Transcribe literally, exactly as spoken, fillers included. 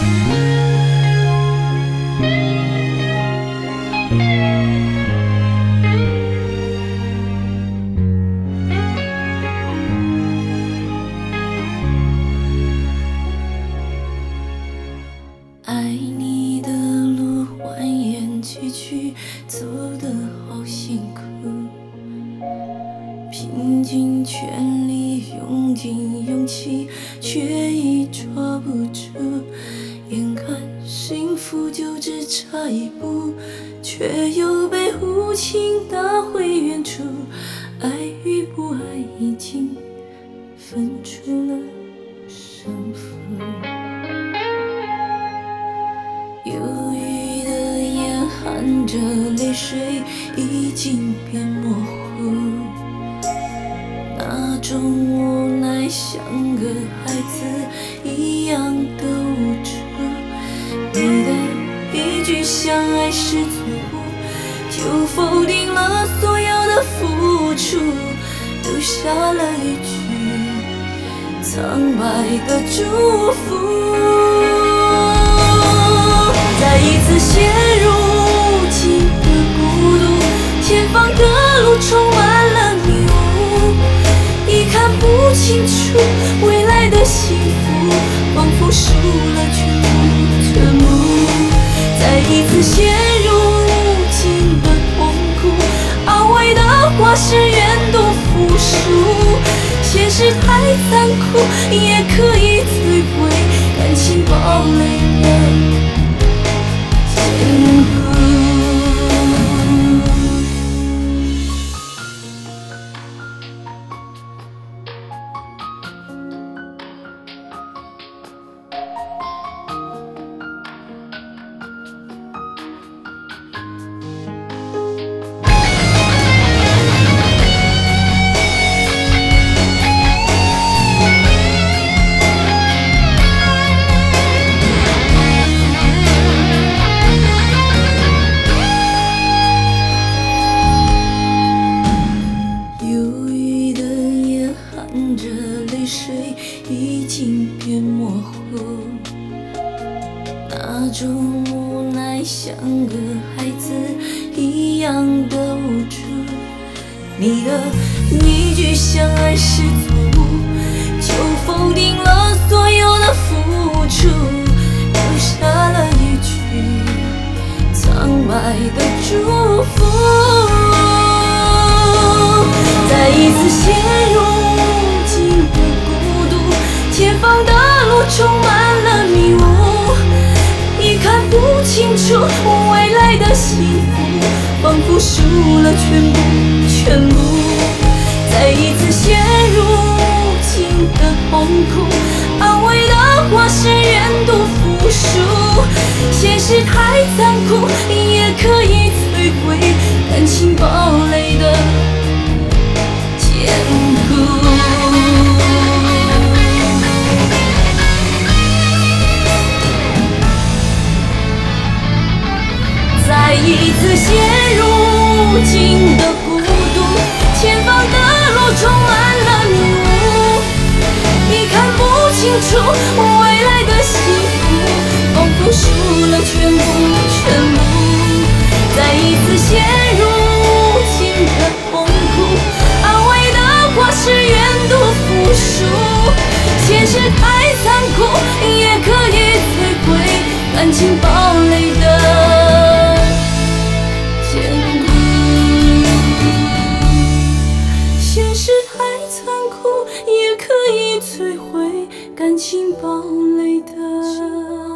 爱你的路蜿蜒崎岖，走得好辛苦，拼尽全力，用尽勇气，却已抓不住。眼看幸福就只差一步，却又被无情打回原处。爱与不爱已经分出了胜负。忧郁的眼含着泪水，已经变模糊。那种无奈像个孩子一样的无助。你的一句相爱是错误，就否定了所有的付出，留下了一句苍白的祝福。再一次陷入无尽的孤独，前方的路充满了迷雾，已看不清楚未来的幸福，仿佛输了全部全部。再一次陷入无尽的痛苦，安慰的话是愿赌服输，现实太残酷，也可以摧毁感情堡垒的坚固。含着泪水已经变模糊，那种无奈像个孩子一样的无助。你的一句相爱是错误，就否定了所有的付出，留下了一句苍白的祝福。再一次陷入前方的路充满了迷雾，已看不清楚未来的幸福，仿佛输了全部全部。再一次陷入无尽的痛苦，安慰的话是愿赌服输，现实太残酷，也可以摧毁感情堡垒的坚固。再一次陷入无尽的孤独，前方的路充满了迷雾，已看不清楚未来的幸福，仿佛输了全部全部。再一次陷入无尽的痛苦，安慰的话是愿赌服输，现实太残酷，也可以摧毁感情堡垒的坚固。现实太残酷，也可以摧毁感情堡垒的